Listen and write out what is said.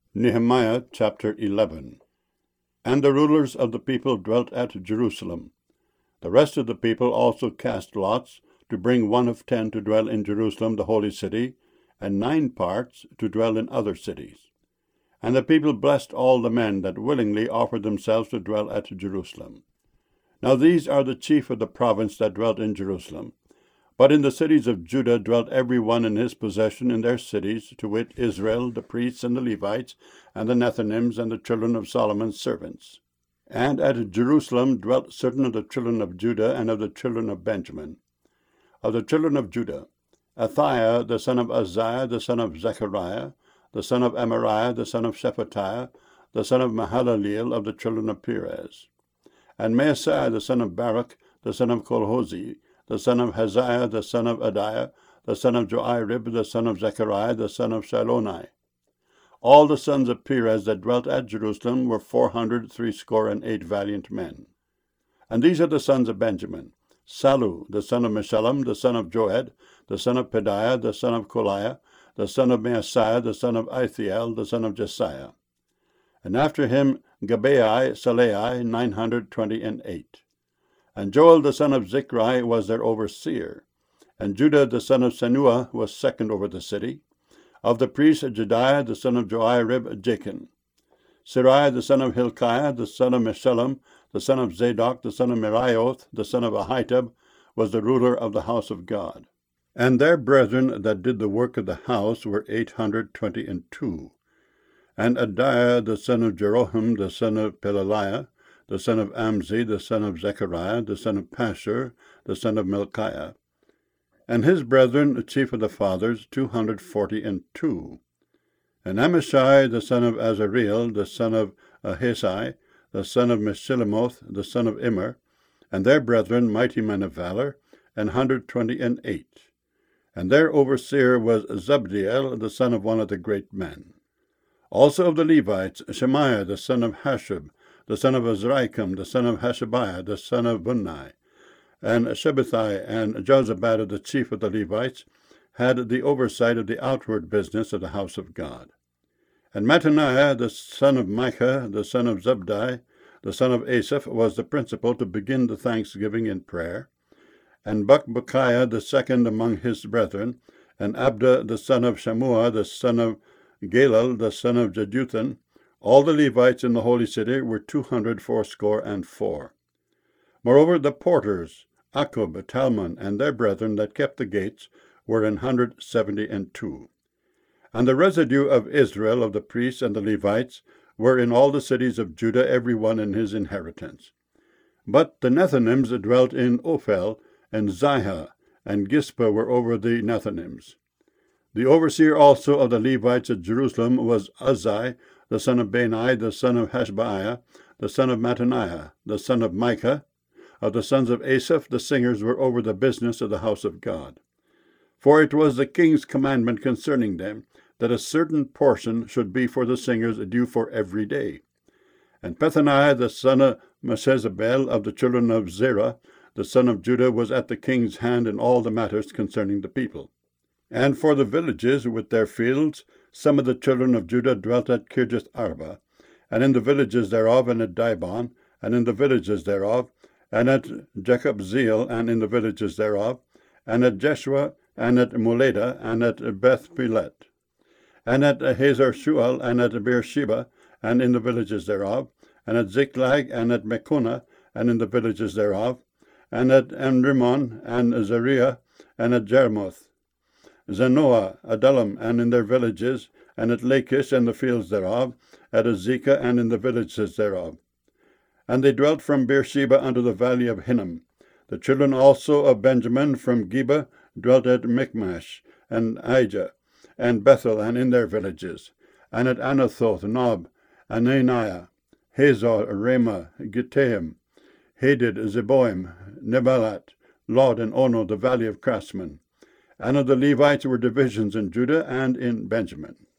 Nehemiah chapter 11. And the rulers of the people dwelt at Jerusalem. The rest of the people also cast lots to bring 1 of 10 to dwell in Jerusalem the holy city, and 9 parts to dwell in other cities. And the people blessed all the men that willingly offered themselves to dwell at Jerusalem. Now these are the chief of the province that dwelt in Jerusalem. But in the cities of Judah dwelt every one in his possession in their cities, to wit, Israel, the priests and the Levites, and the Nethinims, and the children of Solomon's servants. And at Jerusalem dwelt certain of the children of Judah and of the children of Benjamin. Of the children of Judah, Athaiah the son of Uzziah, the son of Zechariah, the son of Amariah, the son of Shephatiah, the son of Mahalaleel, of the children of Perez. And Maaseiah the son of Baruch, the son of Kolhozi, the son of Haziah, the son of Adiah, the son of Joirib, the son of Zechariah, the son of Shilonai. All the sons of Perez that dwelt at Jerusalem were 468 valiant men. And these are the sons of Benjamin: Sallu, the son of Meshullam, the son of Joed, the son of Pedaiah, the son of Koliah, the son of Maaseiah, the son of Ithiel, the son of Jesiah. And after him Gabai, Salai, 928. And Joel the son of Zichri was their overseer. And Judah the son of Senua was second over the city. Of the priests Jediah the son of Joirib, Jachin. Siriah the son of Hilkiah, the son of Meshullam, the son of Zadok, the son of Meraioth, the son of Ahitub, was the ruler of the house of God. And their brethren that did the work of the house were 822. And Adiah the son of Jeroham, the son of Pelaliah, the son of Amzi, the son of Zechariah, the son of Pashur, the son of Melchiah. And his brethren, the chief of the fathers, 242. And Amashai, the son of Azareel, the son of Ahesai, the son of Meshillemoth, the son of Immer, and their brethren, mighty men of valor, 128. And their overseer was Zabdiel, the son of one of the great men. Also of the Levites, Shemaiah, the son of Hashub, the son of Azrikam, the son of Hashabiah, the son of Bunni, and Shabbathai and Jozabad, the chief of the Levites, had the oversight of the outward business of the house of God. And Mattaniah, the son of Micah, the son of Zabdi, the son of Asaph, was the principal to begin the thanksgiving in prayer. And Bakbukiah, the second among his brethren, and Abda, the son of Shammua, the son of Galal, the son of Jeduthun. All the Levites in the holy city were 284. Moreover, the porters, Akub, Talmon, and their brethren that kept the gates, were 172. And the residue of Israel, of the priests and the Levites, were in all the cities of Judah, every one in his inheritance. But the Nethinims dwelt in Ophel, and Zihah, and Gispa were over the Nethinims. The overseer also of the Levites at Jerusalem was Uzzi, the son of Bani, the son of Hashabiah, the son of Mattaniah, the son of Micah. Of the sons of Asaph, the singers were over the business of the house of God. For it was the king's commandment concerning them, that a certain portion should be for the singers due for every day. And Pethaniah, the son of Meshezabel, of the children of Zerah, the son of Judah, was at the king's hand in all the matters concerning the people. And for the villages with their fields, some of the children of Judah dwelt at Kirjath Arba, and in the villages thereof, and at Dibon, and in the villages thereof, and at Jacobzeel, and in the villages thereof, and at Jeshua, and at Muleda, and at Beth Pelet, and at Hazar Shual, and at Beersheba, and in the villages thereof, and at Ziklag, and at Mekona, and in the villages thereof, and at Enrimmon, and Zariah, and at Jermoth, Zanoah, Adullam, and in their villages, and at Lachish and the fields thereof, at Azekah, and in the villages thereof. And they dwelt from Beersheba unto the valley of Hinnom. The children also of Benjamin from Geba dwelt at Michmash, and Ijah, and Bethel, and in their villages, and at Anathoth, Nob, Ananiah, Hazor, Ramah, Gittaim, Hadid, Zeboim, Nebalat, Lod, and Ono, the valley of craftsmen. And of the Levites were divisions in Judah and in Benjamin.